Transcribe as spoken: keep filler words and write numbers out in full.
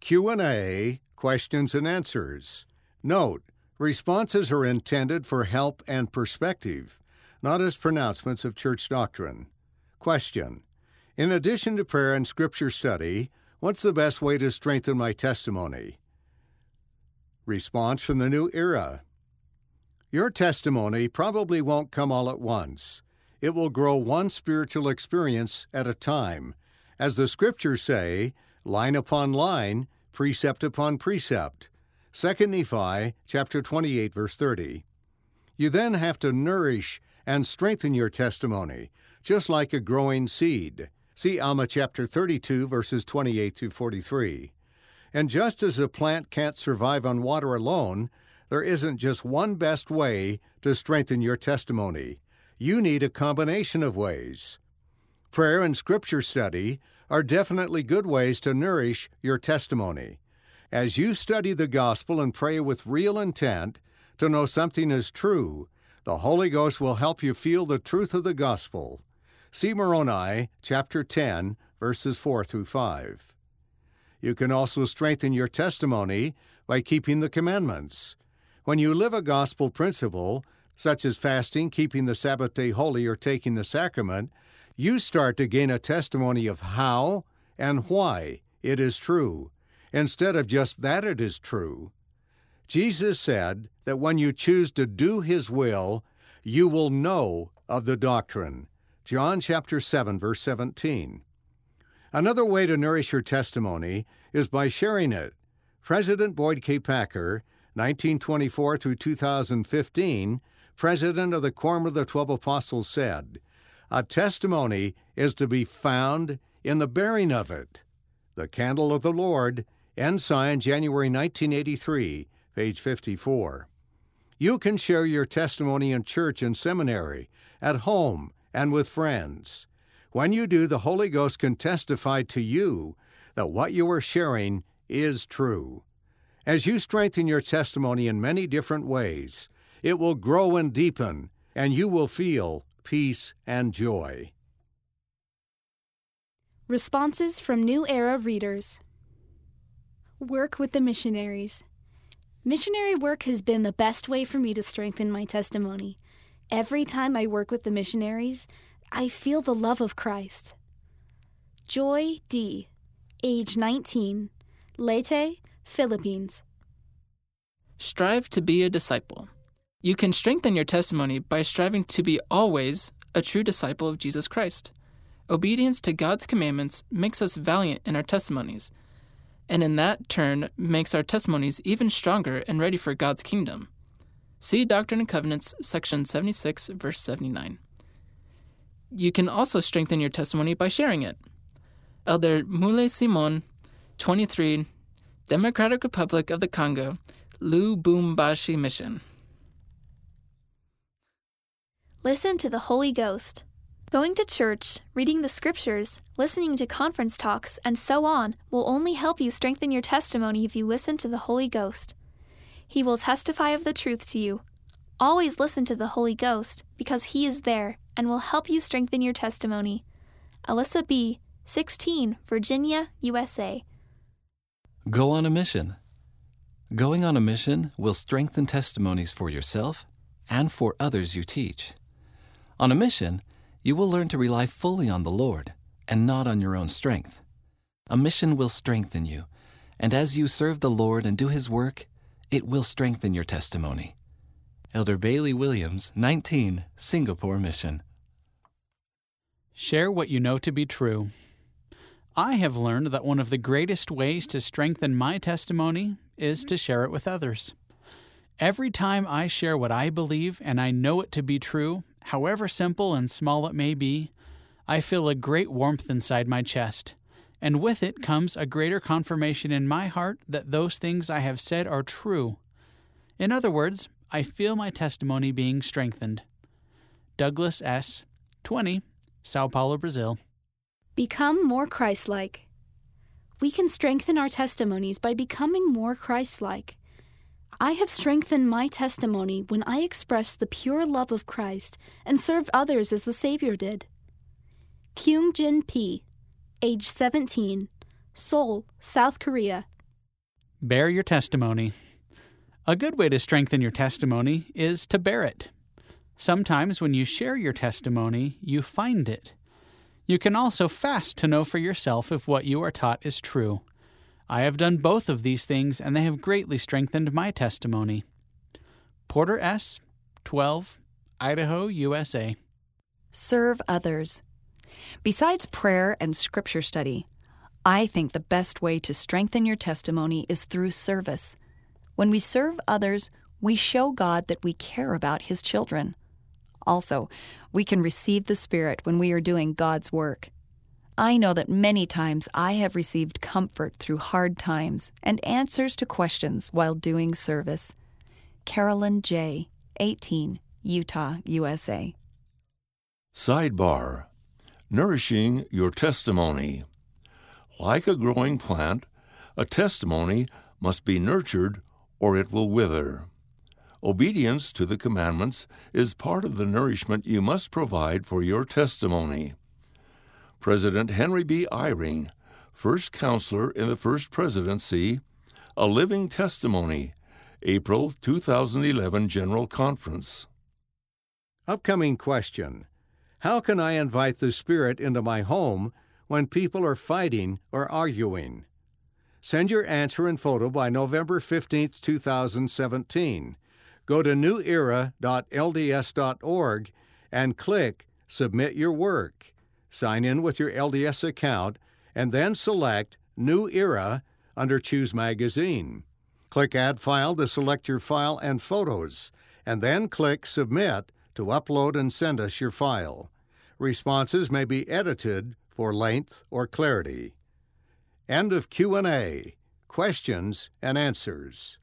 Q and A, questions and answers. Note, responses are intended for help and perspective, not as pronouncements of church doctrine. Question: in addition to prayer and scripture study, what's the best way to strengthen my testimony? Response from the New Era: your testimony probably won't come all at once. It will grow one spiritual experience at a time. As the scriptures say, line upon line, precept upon precept. Second Nephi chapter twenty-eight, verse thirty. You then have to nourish and strengthen your testimony, just like a growing seed. See Alma chapter thirty-two, verses twenty-eight through forty-three. And just as a plant can't survive on water alone, there isn't just one best way to strengthen your testimony. You need a combination of ways. Prayer and scripture study are definitely good ways to nourish your testimony. As you study the gospel and pray with real intent to know something is true, the Holy Ghost will help you feel the truth of the gospel. See Moroni chapter ten, verses four through five. You can also strengthen your testimony by keeping the commandments. When you live a gospel principle, such as fasting, keeping the Sabbath day holy, or taking the sacrament, you start to gain a testimony of how and why it is true, instead of just that it is true. Jesus said that when you choose to do His will, you will know of the doctrine. John chapter seven, verse seventeen. Another way to nourish your testimony is by sharing it. President Boyd K. Packer, nineteen twenty-four through two thousand fifteen, president of the Quorum of the Twelve Apostles, said, "A testimony is to be found in the bearing of it." The Candle of the Lord, Ensign, January nineteen eighty-three, page fifty-four. You can share your testimony in church and seminary, at home, and with friends. When you do, the Holy Ghost can testify to you that what you are sharing is true. As you strengthen your testimony in many different ways, it will grow and deepen, and you will feel peace and joy. Responses from New Era readers. Work with the missionaries. Missionary work has been the best way for me to strengthen my testimony. Every time I work with the missionaries, I feel the love of Christ. Joy D., age nineteen, Leyte, Philippines. Strive to be a disciple. You can strengthen your testimony by striving to be always a true disciple of Jesus Christ. Obedience to God's commandments makes us valiant in our testimonies, and in that turn makes our testimonies even stronger and ready for God's kingdom. See Doctrine and Covenants, section seventy-six, verse seventy-nine. You can also strengthen your testimony by sharing it. Elder Mule Simon, twenty-three, Democratic Republic of the Congo, Lubumbashi Mission. Listen to the Holy Ghost. Going to church, reading the scriptures, listening to conference talks, and so on will only help you strengthen your testimony if you listen to the Holy Ghost. He will testify of the truth to you. Always listen to the Holy Ghost, because He is there and will help you strengthen your testimony. Alyssa B., sixteen, Virginia, U S A. Go on a mission. Going on a mission will strengthen testimonies for yourself and for others you teach. On a mission, you will learn to rely fully on the Lord and not on your own strength. A mission will strengthen you, and as you serve the Lord and do His work, it will strengthen your testimony. Elder Bailey Williams, nineteen, Singapore Mission. Share what you know to be true. I have learned that one of the greatest ways to strengthen my testimony is to share it with others. Every time I share what I believe and I know it to be true, however simple and small it may be, I feel a great warmth inside my chest, and with it comes a greater confirmation in my heart that those things I have said are true. In other words, I feel my testimony being strengthened. Douglas S., twenty, Sao Paulo, Brazil. Become more Christ-like. We can strengthen our testimonies by becoming more Christ-like. I have strengthened my testimony when I express the pure love of Christ and served others as the Savior did. Kyung Jin P., age seventeen, Seoul, South Korea. Bear your testimony. A good way to strengthen your testimony is to bear it. Sometimes when you share your testimony, you find it. You can also fast to know for yourself if what you are taught is true. I have done both of these things, and they have greatly strengthened my testimony. Porter S., twelve, Idaho, U S A. Serve others. Besides prayer and scripture study, I think the best way to strengthen your testimony is through service. When we serve others, we show God that we care about His children. Also, we can receive the Spirit when we are doing God's work. I know that many times I have received comfort through hard times and answers to questions while doing service. Carolyn J., eighteen, Utah, U S A. Sidebar: Nourishing your testimony. Like a growing plant, a testimony must be nurtured or it will wither. Obedience to the commandments is part of the nourishment you must provide for your testimony. President Henry B. Eyring, first counselor in the First Presidency, A Living Testimony, April two thousand eleven General Conference. Upcoming question: how can I invite the Spirit into my home when people are fighting or arguing? Send your answer and photo by November fifteenth, two thousand seventeen. Go to new era dot l d s dot org and click Submit Your Work. Sign in with your L D S account and then select New Era under Choose Magazine. Click Add File to select your file and photos, and then click Submit to upload and send us your file. Responses may be edited for length or clarity. End of Q and A. Questions and answers.